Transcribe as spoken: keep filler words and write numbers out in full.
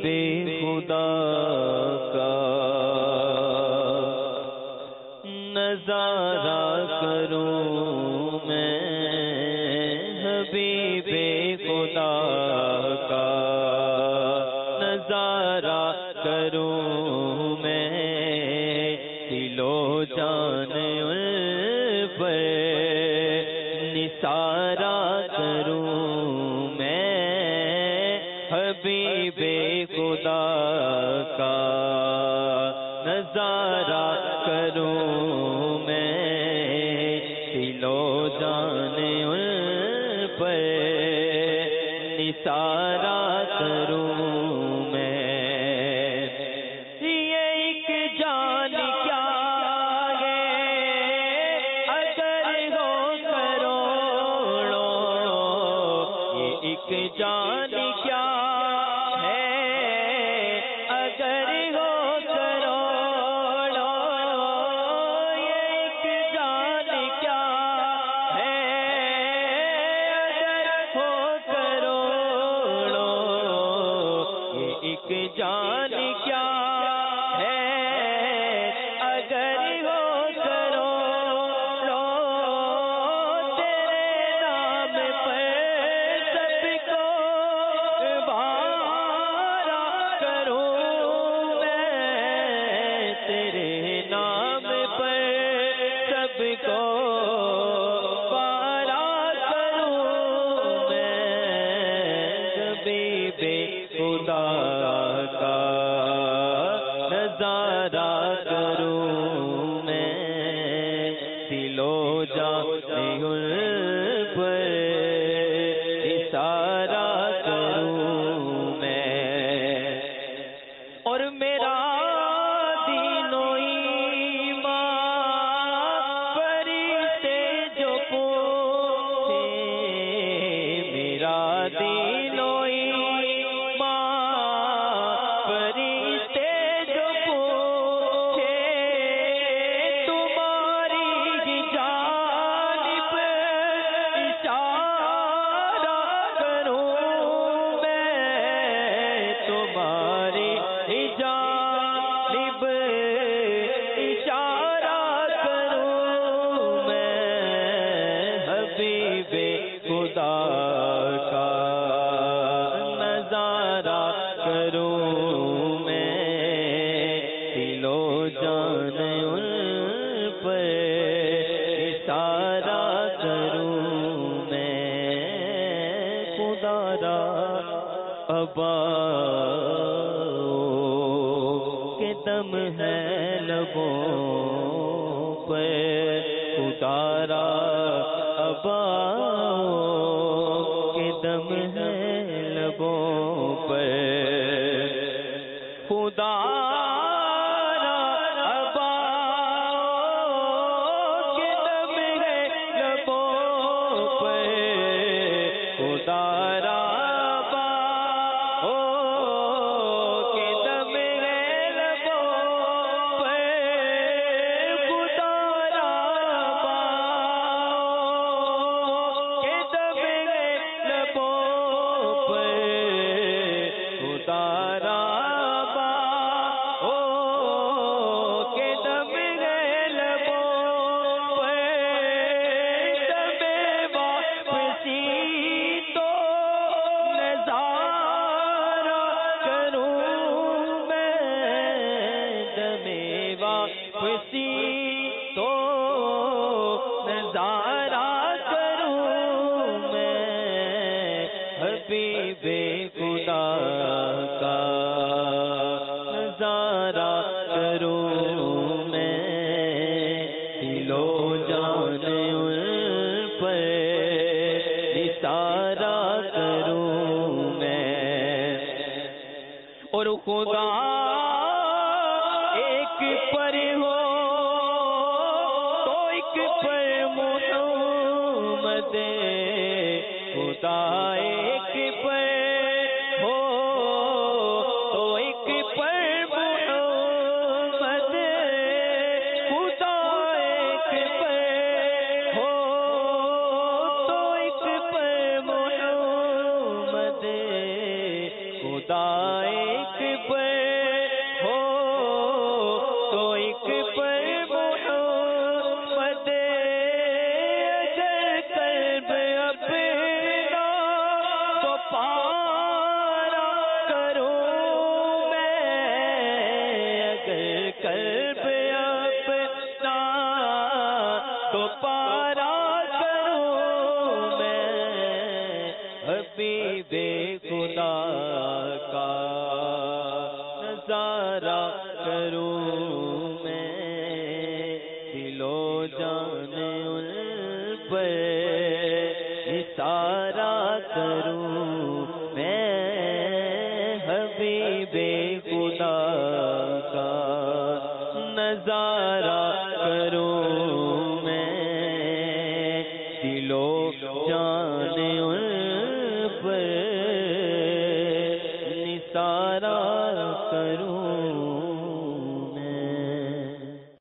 خدا کا نظارہ کروں میں، حبیب خدا کا نظارہ کروں میں، دل و جان پر نثارہ کروں میں، حبیب خدا کا نظارہ کروں میں، دل و جان پر نثارہ کروں میں۔ یہ ایک جان کیا ہے اگر ہو کروڑوں، یہ ایک جان کیا ہے اگر ہو کروڑوں، یہ ایک جان کیا ہے اگر ہو کروڑوں، یہ ایک جان کیا ہے اگر ہو کروڑوں، تیرے نام پر سب کو بارا کروں میں، تیرے نام پر سب کو بارا کروں میں، حبیب خدا کا نظارہ کروں میں، دل و جان پر اشارہ کروں میں، اور میرا دین و ایمان فرشتے جو پوچھے، میرا دین و ایمان فرشتے جو پوچھے، تمہاری ہی جانب اشارہ کروں میں، تمہاری ہی جانب اشارہ کروں میں، حبیب خدا کا نظارہ کروں میں، دل و جان پر اشارہ کروں میں، خدا را ابا کے دم ہے لبوں پر، خدا را ابا کے دم ہے لبوں پر، خدا را ابا کے دم ہے لبوں پر، خدا را ابا کے دم ہے لبوں پر، خدا را ابا کے دم ہے لبوں پر، خدا را ابا کے دم ہے لبوں پر، دم واپسی تو نظارہ کروں میں، دم واپسی تو نظارہ کروں میں، حبیب خدا کا نظارہ کروں میں، دل و جان پر اشارہ کروں میں، اور خدا ایک پر ہو تو ایک پر محمد، خدا ایک پر ہو تو ایک پر محمد، خدا ایک پر ہو تو ایک پر محمد، خدا ایک پر ہو تو ایک پر محمد اگر قلب اپنا تو پارا کروں میں، اگر قلب اپنا تو پارا کروں میں، حبیب خدا کا نظارہ کروں میں، دل و جان ان پر نثارا کروں میں، حبیب خدا کا نظارہ کروں میں، دل و جان ان پر نثارا کروں